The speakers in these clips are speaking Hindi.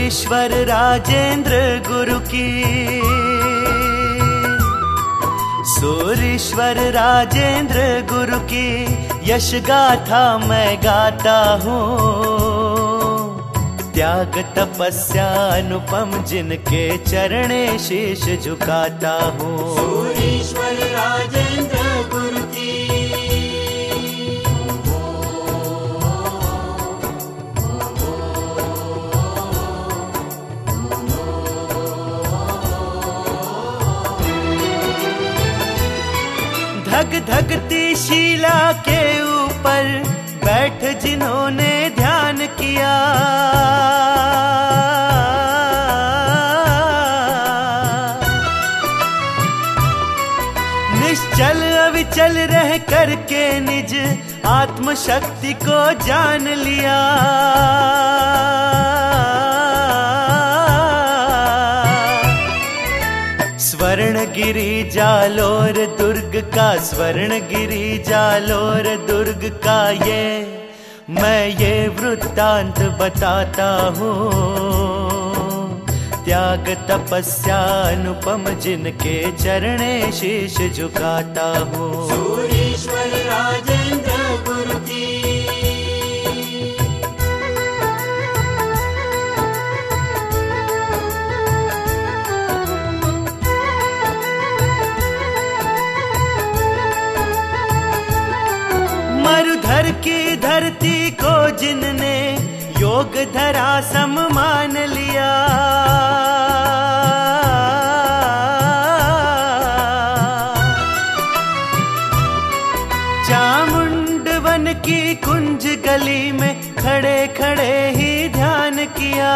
सूरीश्वर राजेंद्र गुरु की, सूरीश्वर राजेंद्र गुरु की यश गाथा मैं गाता हूँ। त्याग तपस्या अनुपम जिनके चरणे शीश झुकाता हूँ। सूरीश्वर राजेंद्र गुरु की धग धगती शीला के ऊपर बैठ जिन्होंने ध्यान किया, निश्चल अविचल रह करके निज आत्मशक्ति को जान लिया। स्वर्णगिरि जालोर दुर्ग का, स्वर्णगिरि जालोर दुर्ग का मैं ये वृत्तांत बताता हूँ। त्याग तपस्या अनुपम जिनके चरणे शीश झुकाता हूँ। सूरीश्वर राजेंद्र गुरु की मरुधर की धरती को जिनने योग धरा सम्मान लिया, चामुंड वन की कुंज गली में खड़े खड़े ही ध्यान किया।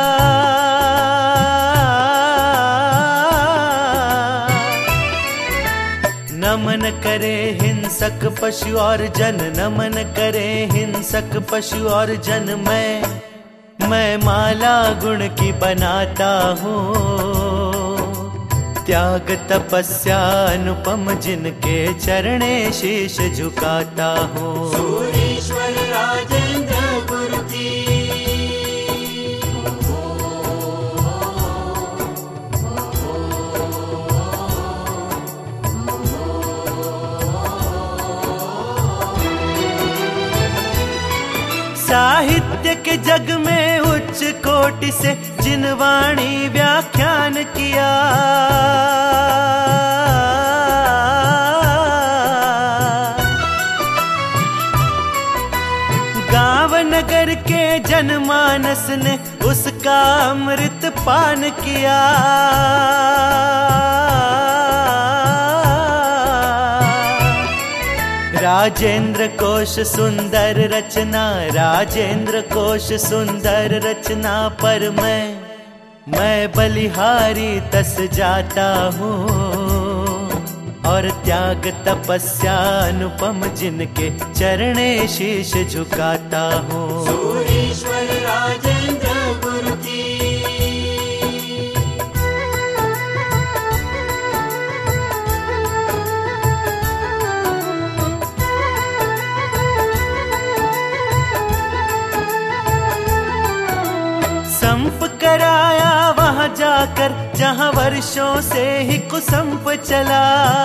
नमन करे हिंसक पशु और जन, नमन करे हिंसक पशु और जन मैं माला गुण की बनाता हूँ। त्याग तपस्या अनुपम जिनके चरणे शीश झुकाता हूँ। सूरीश्वर राजेंद्र गुरु की साहित्य के जग में उच्च कोटि से जिन वाणी व्याख्यान किया, गांव नगर के जनमानस ने उसका अमृत पान किया। राजेंद्र कोश सुंदर रचना, राजेंद्र कोश सुंदर रचना पर मैं बलिहारी तस जाता हूँ। और त्याग तपस्या अनुपम जिनके चरणे शीश झुकाता हूँ। सूरीश्वर राजेंद्र गुरु की संप कराया वहां जाकर जहां वर्षों से ही कुसंप चला।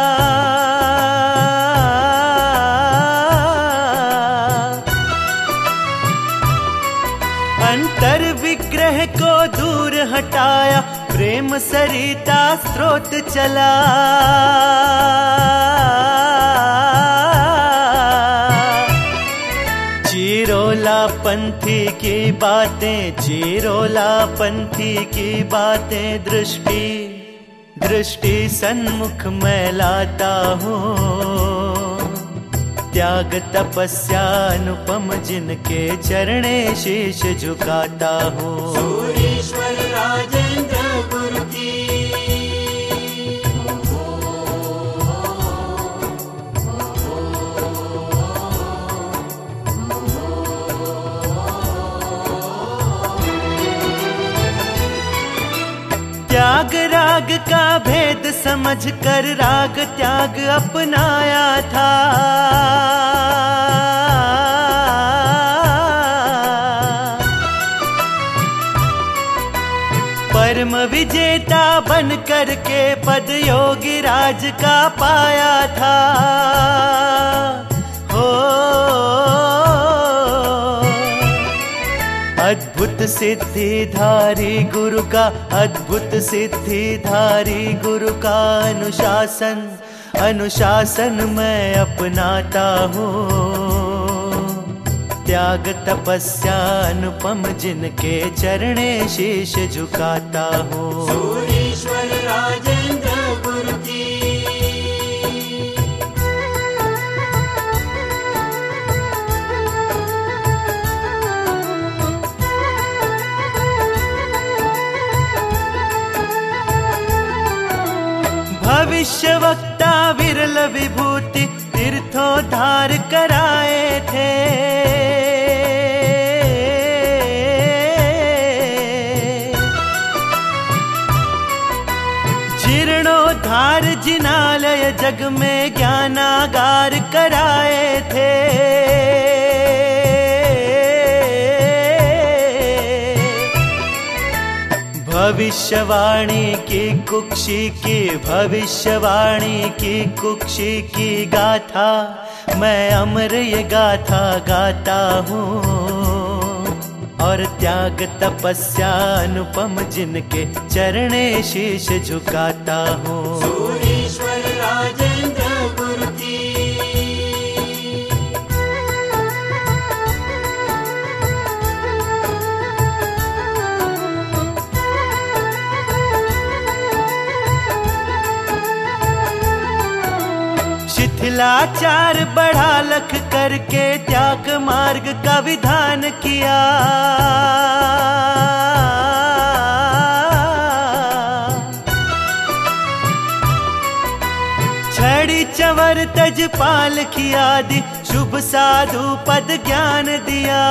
अंतर विग्रह को दूर हटाया, प्रेम सरिता स्रोत चला। चिरोला पंथी की बातें, चिरोला पंथी की बातें दृष्टि सन्मुख मैं लाता हूँ। त्याग तपस्या अनुपम जिनके चरणे शीश झुकाता हूँ। सूरीश्वर राजेंद्र गुरु की त्याग राग का भेद समझकर राग त्याग अपनाया था। करके पद योगी राज का पाया था। हो अद्भुत सिद्धिधारी गुरु का, अद्भुत सिद्धिधारी गुरु का अनुशासन, अनुशासन मैं अपनाता हूँ। त्याग तपस्या अनुपम जिनके चरणे शीश झुकाता हूँ। सूरीश्वर राजेंद्र गुरु की। भविष्य वक्ता विरल विभूति तीर्थोद्धार कराए थे। जीर्णोद्धार जिनालय जग में ज्ञानागार कराए थे। भविष्यवाणी की कुक्षी की, भविष्यवाणी की कुक्षी की गाथा मैं अमर ये गाथा गाता हूँ। और त्याग तपस्या अनुपम जिनके चरणे शीश झुकाता हूँ। सूरीश्वर राजेंद्र गुरु की। शिथिलाचार बढ़ा लख करके त्याग मार्ग का विधान किया। छड़ी चवर तजपाल की आदि शुभ साधु पद ज्ञान दिया।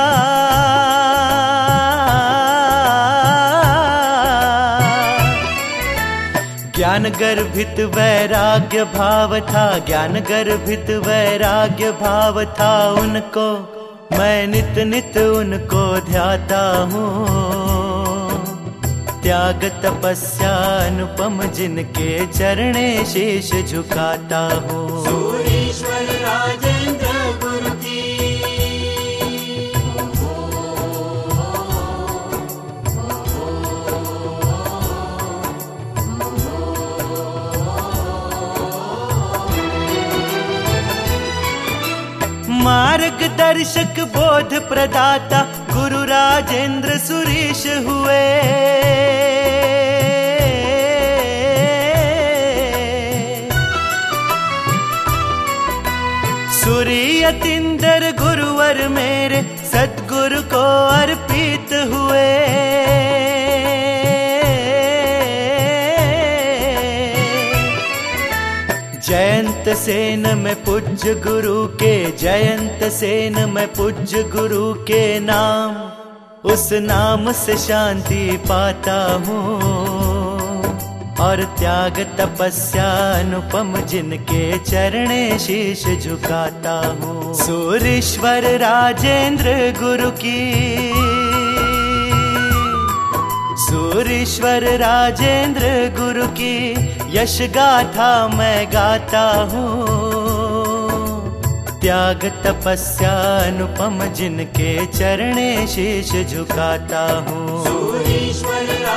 ज्ञान गर्भित वैराग्य भाव था, ज्ञान गर्भित वैराग्य भाव था उनको, मैं नित नित उनको ध्याता हूँ। त्याग तपस्या अनुपम जिनके चरणे शीश झुकाता हूँ। सूरीश्वर राजेंद्र गुरु की। मार्गदर्शक बोध प्रदाता गुरु राजेंद्र सुरीश हुए। सूरी यतींद्र गुरुवर मेरे सद्गुरु को अर्पित हुए। जयंत सेन में पूज्य गुरु के, जयंत सेन में पूज्य गुरु के नाम, उस नाम से शांति पाता हूँ। और त्याग तपस्या अनुपम जिनके चरणे शीश झुकाता हूँ। सूरीश्वर राजेंद्र गुरु की। सूरीश्वर राजेंद्र गुरु की यश गाथा मैं गाता हूँ। त्याग तपस्या अनुपम जिनके चरणे शीश झुकाता हूँ। सूरीश्वर